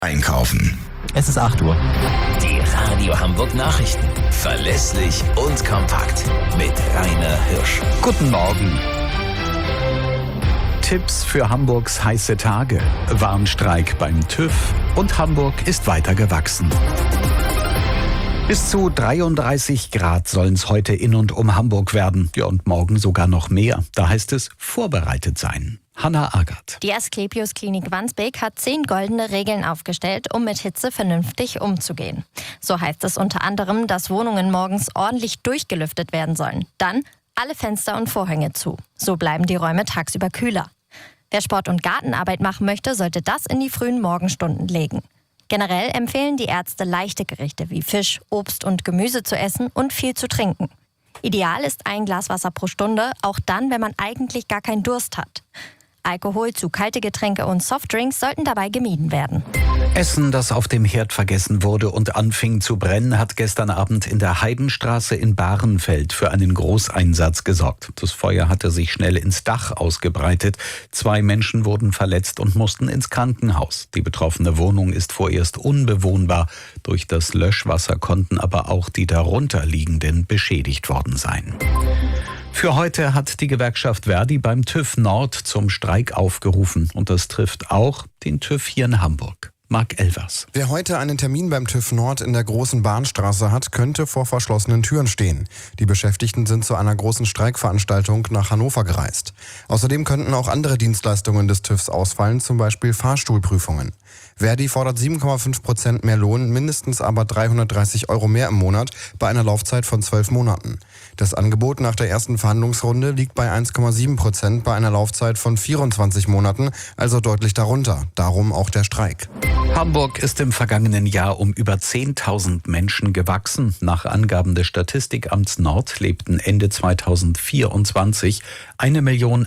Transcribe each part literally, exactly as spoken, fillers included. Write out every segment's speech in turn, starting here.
Einkaufen. Es ist acht Uhr. Die Radio Hamburg Nachrichten. Verlässlich und kompakt. Mit Rainer Hirsch. Guten Morgen. Tipps für Hamburgs heiße Tage. Warnstreik beim TÜV und Hamburg ist weiter gewachsen. Bis zu dreiunddreißig Grad sollen es heute in und um Hamburg werden. Ja, und morgen sogar noch mehr. Da heißt es vorbereitet sein. Hanna Agert. Die Asklepios Klinik Wandsbek hat zehn goldene Regeln aufgestellt, um mit Hitze vernünftig umzugehen. So heißt es unter anderem, dass Wohnungen morgens ordentlich durchgelüftet werden sollen. Dann alle Fenster und Vorhänge zu. So bleiben die Räume tagsüber kühler. Wer Sport- und Gartenarbeit machen möchte, sollte das in die frühen Morgenstunden legen. Generell empfehlen die Ärzte, leichte Gerichte wie Fisch, Obst und Gemüse zu essen und viel zu trinken. Ideal ist ein Glas Wasser pro Stunde, auch dann, wenn man eigentlich gar keinen Durst hat. Alkohol, zu kalte Getränke und Softdrinks sollten dabei gemieden werden. Essen, das auf dem Herd vergessen wurde und anfing zu brennen, hat gestern Abend in der Heidenstraße in Bahrenfeld für einen Großeinsatz gesorgt. Das Feuer hatte sich schnell ins Dach ausgebreitet. Zwei Menschen wurden verletzt und mussten ins Krankenhaus. Die betroffene Wohnung ist vorerst unbewohnbar. Durch das Löschwasser konnten aber auch die darunterliegenden beschädigt worden sein. Für heute hat die Gewerkschaft Verdi beim TÜV Nord zum Streik aufgerufen. Und das trifft auch den TÜV hier in Hamburg. Marc Elvers. Wer heute einen Termin beim TÜV Nord in der Großen Bahnstraße hat, könnte vor verschlossenen Türen stehen. Die Beschäftigten sind zu einer großen Streikveranstaltung nach Hannover gereist. Außerdem könnten auch andere Dienstleistungen des TÜVs ausfallen, zum Beispiel Fahrstuhlprüfungen. Verdi fordert sieben Komma fünf Prozent mehr Lohn, mindestens aber dreihundertdreißig Euro mehr im Monat bei einer Laufzeit von zwölf Monaten. Das Angebot nach der ersten Verhandlungsrunde liegt bei eins Komma sieben Prozent bei einer Laufzeit von vierundzwanzig Monaten, also deutlich darunter. Darum auch der Streik. Hamburg ist im vergangenen Jahr um über zehntausend Menschen gewachsen. Nach Angaben des Statistikamts Nord lebten Ende zweitausendvierundzwanzig eine Million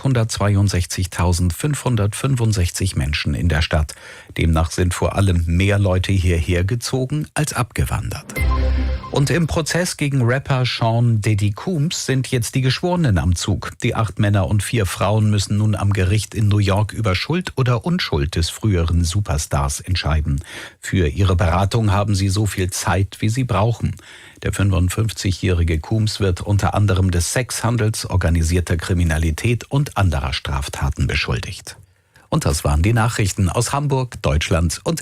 achthundertzweiundsechzigtausendfünfhundertfünfundsechzig Menschen in der Stadt. Demnach sind vor allem mehr Leute hierher gezogen als abgewandert. Und im Prozess gegen Rapper Sean Diddy Combs sind jetzt die Geschworenen am Zug. Die acht Männer und vier Frauen müssen nun am Gericht in New York über Schuld oder Unschuld des früheren Superstars entscheiden. Für ihre Beratung haben sie so viel Zeit, wie sie brauchen. Der fünfundfünfzigjährige Combs wird unter anderem des Sexhandels, organisierter Kriminalität und anderer Straftaten beschuldigt. Und das waren die Nachrichten aus Hamburg, Deutschland und